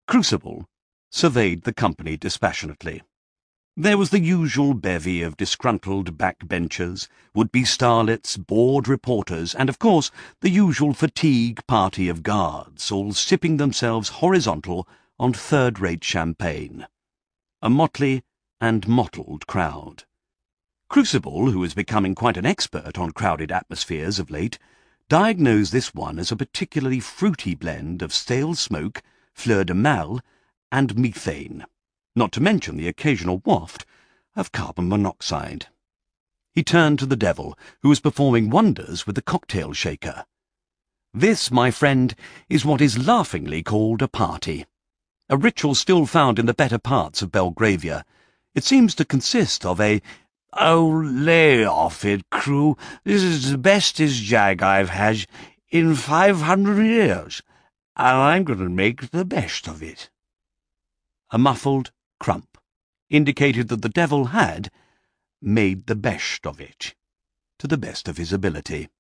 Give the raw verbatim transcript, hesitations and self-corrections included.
Crucible surveyed the company dispassionately. There was the usual bevy of disgruntled backbenchers, would-be starlets, bored reporters, and, of course, the usual fatigue party of guards, all sipping themselves horizontal on third-rate champagne. A motley and mottled crowd. Crucible, who was becoming quite an expert on crowded atmospheres of late, diagnosed this one as a particularly fruity blend of stale smoke, fleur-de-mal, and methane, not to mention the occasional waft of carbon monoxide. He turned to the devil, who was performing wonders with the cocktail shaker. "This, my friend, is what is laughingly called a party. A ritual still found in the better parts of Belgravia. It seems to consist of a—" "Oh, lay off it, Crew. This is the bestest jag I've had in five hundred years, and I'm going to make the best of it." A muffled crump indicated that the devil had made the best of it, to the best of his ability.